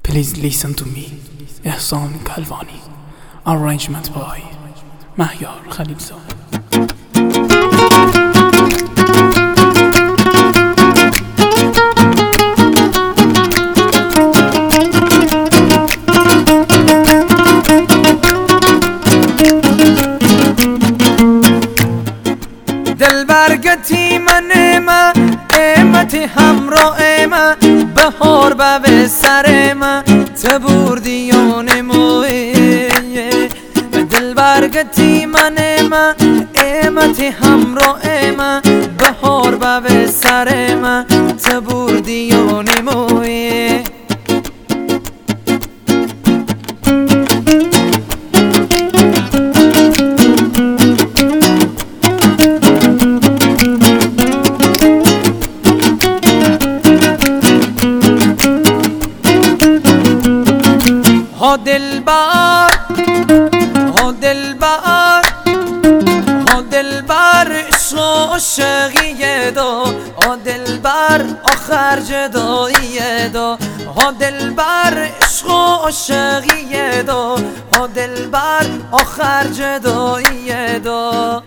Please listen to me. احسان کلوانی. Arrangement by مهیار خلیلزاده. دل برگتی من ما قیمت همراه ما بهار به سر ما تبوردیان مویه دل برگتی من ما قیمت همراه ما بهار به سر ما تبوردیان مویه ها دلبر ها دلبر ها دلبر عشق عاشقی دو ها دلبر آخر جدایی دو ها دلبر عشق عاشقی دو ها دلبر آخر جدایی دو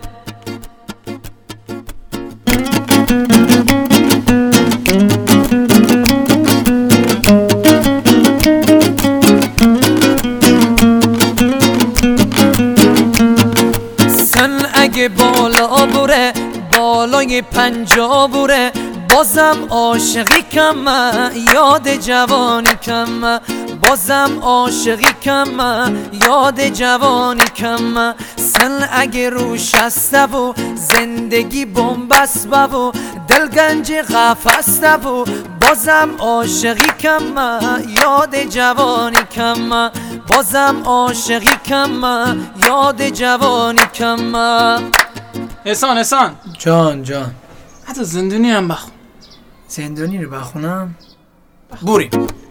اگه بالا بره بالای 50 بره بازم عاشقی کم یاد جوانی کم بازم عاشقی کم یاد جوانی کم سن اگه روش هسته و زندگی بنبست و دل گنج قفسته و بازم عاشقی کم یاد جوانی کم بازم عاشقی کم یاد جوانی کم احسان جان حتی زندونی هم بخون. زندونی رو بخونم؟ بریم.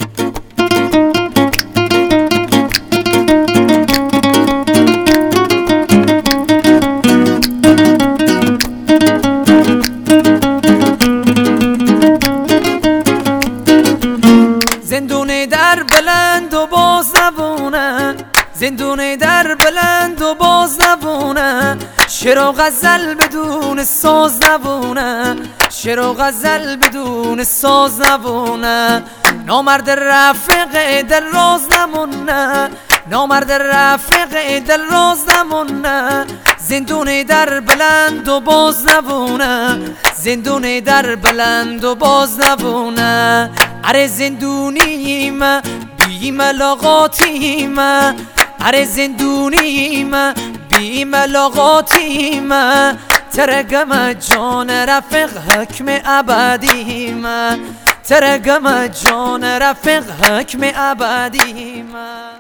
زندون در بلند و باز نبونه زندون در بلند و باز نبونه شعر و غزل بدون ساز نبونه شعر و غزل بدون ساز نبونه نامرد رفیق دل راز نمونه نامرد رفیق دل راز نمونه زندون در بلند و باز نبونه زندون در بلند و باز نبونه اره زندونیم بی ملاقاتیم اره زندونیم بی ملاقاتیم ترگم جان رفیق حکم ابدیم ترگم جان رفیق حکم ابدیم